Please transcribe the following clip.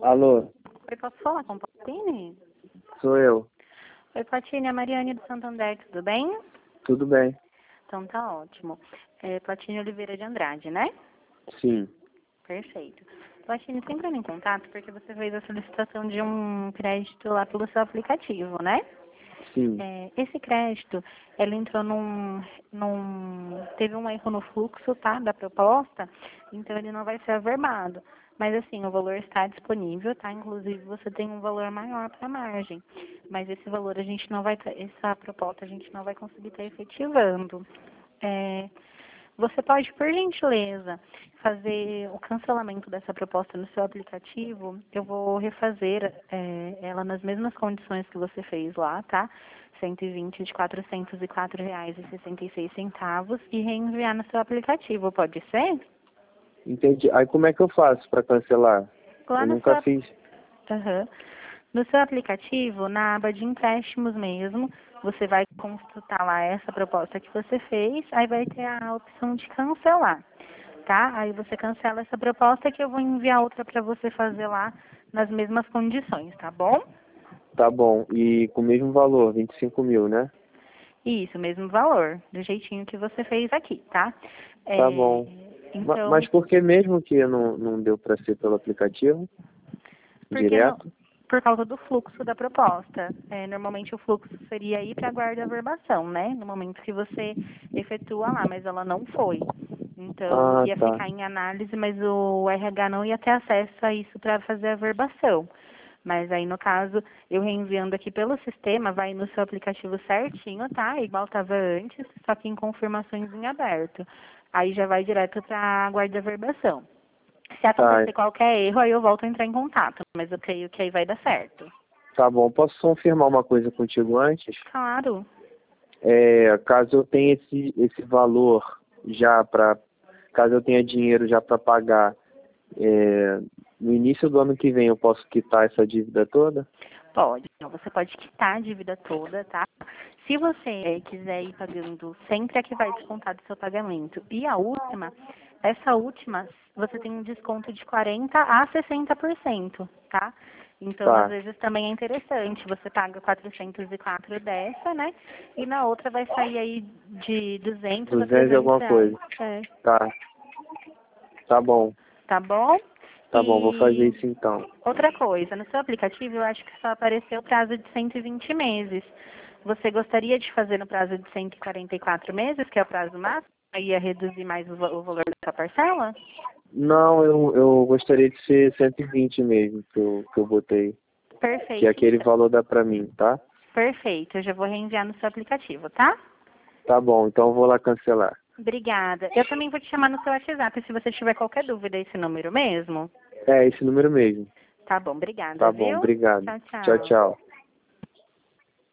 Alô, Oi, posso falar com Platine? sou eu. Oi, Platine, é a Mariane do Santander, tudo bem? Tudo bem? Então tá ótimo. É Platine Oliveira de Andrade, né? Sim. Perfeito. Platine, sempre entrando em contato porque você fez a solicitação de um crédito lá pelo seu aplicativo, né? Sim. Esse crédito, ele entrou teve um erro no fluxo, tá, da proposta, então ele não vai ser averbado. Mas assim, o valor está disponível, tá? Inclusive você tem um valor maior para a margem. Mas esse valor a gente não vai, essa proposta a gente não vai conseguir estar efetivando. Você pode, por gentileza, fazer o cancelamento dessa proposta no seu aplicativo. Eu vou refazer ela nas mesmas condições que você fez lá, tá? 120 de R$ 404,66 e reenviar no seu aplicativo, pode ser? Entendi. Aí como é que eu faço para cancelar? Lá Eu no nunca seu, fiz. Aham. No seu aplicativo, na aba de empréstimos mesmo, você vai consultar lá essa proposta que você fez, aí vai ter a opção de cancelar, tá? Aí você cancela essa proposta que eu vou enviar outra para você fazer lá nas mesmas condições, tá bom? Tá bom. E com o mesmo valor, 25 mil, né? Isso, mesmo valor, do jeitinho que você fez aqui, tá? Tá É, bom. então, Mas por que mesmo que não deu para ser pelo aplicativo? porque não, Direto? por causa do fluxo da proposta. Normalmente o fluxo seria ir para a guarda verbação, né? No momento que você efetua lá, mas ela não foi. Então, Ah, ia tá. ficar em análise, mas o RH não ia ter acesso a isso para fazer a verbação. Mas aí, no caso, eu reenviando aqui pelo sistema, vai no seu aplicativo certinho, tá? Igual estava antes, só que em confirmações em aberto. Aí já vai direto para a guarda verbação. Se Tá, acontecer qualquer erro, aí eu volto a entrar em contato, mas eu creio que aí vai dar certo. tá bom. Posso confirmar uma coisa contigo antes? Claro. Caso eu tenha esse valor já para, caso eu tenha dinheiro já para pagar, no início do ano que vem eu posso quitar essa dívida toda? Pode. Então, você pode quitar a dívida toda, tá? Se você quiser ir pagando sempre a que vai descontar do seu pagamento e a última, essa última, você tem um desconto de 40% a 60%, tá? Então, às Tá. vezes também é interessante. Você paga 404 dessa, né? E na outra vai sair aí de 200 a 200 e 300 alguma reais. coisa. Tá. Tá bom. Tá bom? Tá bom, vou fazer E isso então. outra coisa, no seu aplicativo eu acho que só apareceu o prazo de 120 meses. Você gostaria de fazer no prazo de 144 meses, que é o prazo máximo? Aí ia reduzir mais o valor da sua parcela? Não, eu gostaria de ser 120 mesmo, que eu botei. Que Perfeito, aquele então. valor dá pra mim, tá? Perfeito, eu já vou reenviar no seu aplicativo, tá? Tá bom, então eu vou lá cancelar. Obrigada. Eu também vou te chamar no seu WhatsApp se você tiver qualquer dúvida, esse número mesmo. É esse número mesmo. Tá bom, obrigada, Tá bom, viu? obrigado. Tchau, Tchau, tchau. tchau.